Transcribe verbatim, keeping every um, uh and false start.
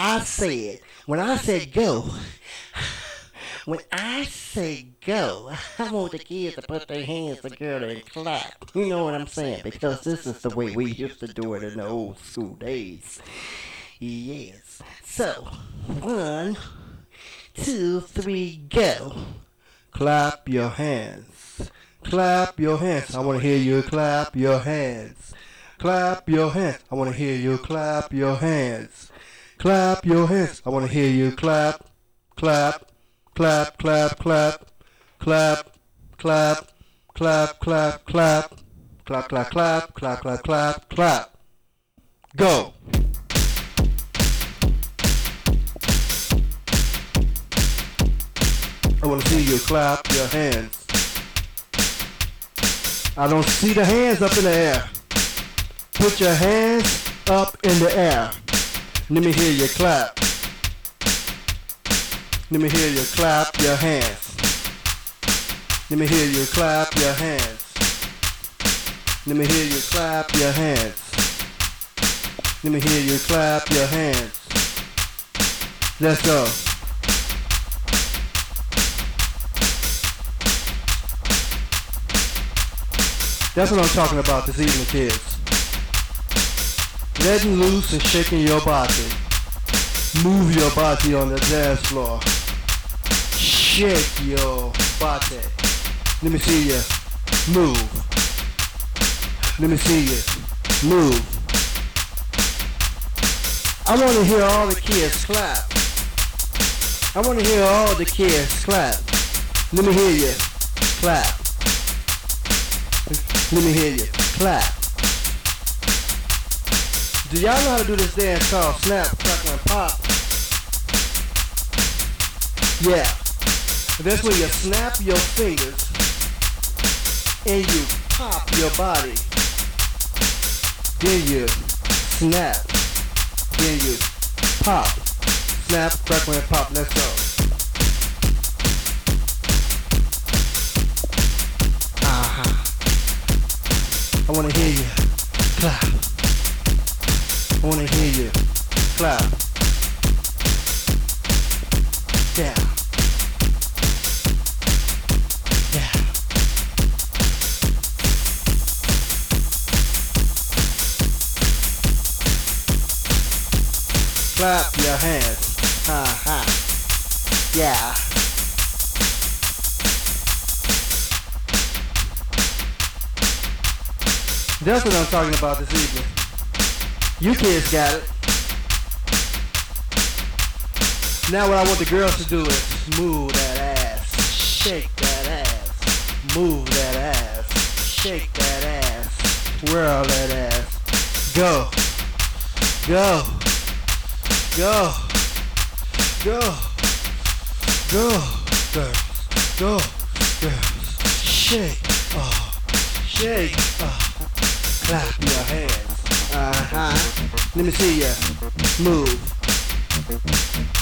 I said, when I said go, when I say go, I want the kids to put their hands together and clap. You know what I'm saying? Because this is the way we used to do it in the old school days. Yes. So, one, two, three, go. Clap your hands. Clap your hands. I want to hear you clap your hands. Clap your hands. I want to hear you clap your hands. Clap your hands. I want to hear you clap, clap, clap, clap, clap, clap, clap, clap, clap, clap, clap, clap, clap, clap, clap, clap, clap. Go. I want to see you clap your hands. I don't see the hands up in the air. Put your hands up in the air. Let me hear you clap. Let me hear you clap your hands. Let me hear you clap your hands. Let me hear you clap your hands. Let me hear you clap your hands. Let's go. That's what I'm talking about this evening, kids. Letting loose and shaking your body. Move your body on the dance floor. Shake your body. Let me see you move. Let me see you move. I want to hear all the kids clap. I want to hear all the kids clap. Let me hear you clap. Let me hear you clap. Do y'all know how to do this dance called snap, crackle, and pop? Yeah. That's when you snap your fingers and you pop your body. Then you snap. Then you pop. Snap, crackle, and pop. Let's go. Uh-huh. I want to hear you clap. I want to hear you clap. Yeah. Yeah. Clap your hands. Uh-huh. Yeah. That's what I'm talking about this evening. You kids got it. Now what I want the girls to do is move that ass, shake that ass, move that ass, shake that ass, twirl that ass. Go, go, go, go, go, girls, go, girls, shake, oh, shake, oh. Clap your hands. Uh-huh. Let me see ya move.